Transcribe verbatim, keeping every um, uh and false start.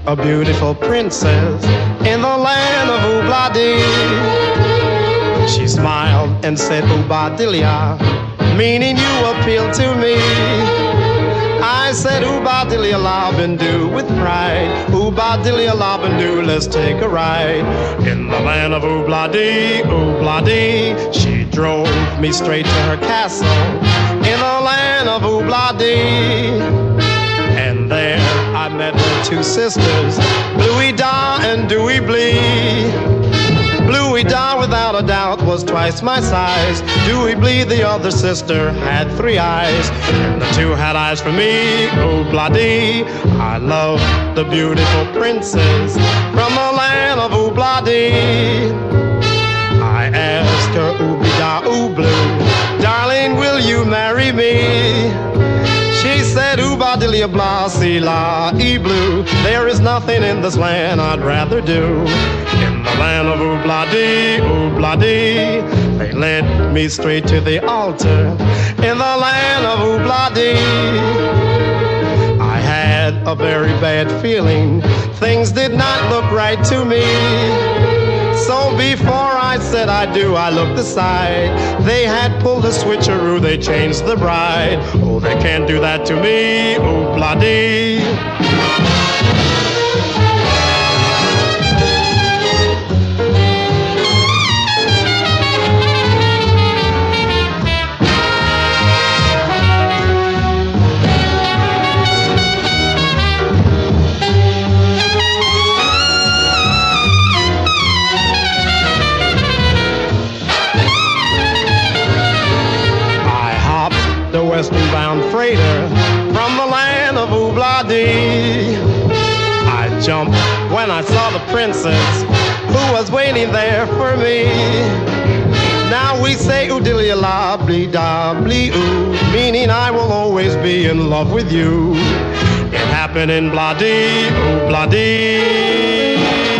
a beautiful princess in the land of Oobla-dee. She smiled and said, Oobadilia, meaning you appeal to me. I said, Oobadilia Labindu with pride. Oobadilia Labindu, let's take a ride. In the land of Oobla-dee, Oobla-dee, she drove me straight to her castle. In the land of Oobla-dee, and there I met her two sisters, Bluey-Da and Dewey-Blee. Bluey-Da, without a doubt, was twice my size. Dewey-Blee, the other sister, had three eyes, and the two had eyes for me. Oobla-dee, I love the beautiful princess from the land of Oobla-dee. I asked her, Ooby-Da, Oobloo, darling, will you marry me? She said, Oobadilia blah, see la, e blue. There is nothing in this land I'd rather do. In the land of Oobla-dee, Oobla-dee, they led me straight to the altar. In the land of Oobla-dee, I had a very bad feeling. Things did not look right to me. So before I said I do, I looked aside. They had pulled a switcheroo, they changed the bride. Oh, they can't do that to me, Oobla-dee. Western-bound freighter from the land of Oobla-dee. I jumped when I saw the princess who was waiting there for me. Now we say oodilia-la-blee-da-blee-oo, meaning I will always be in love with you. It happened in Blah-dee, Oobla-dee.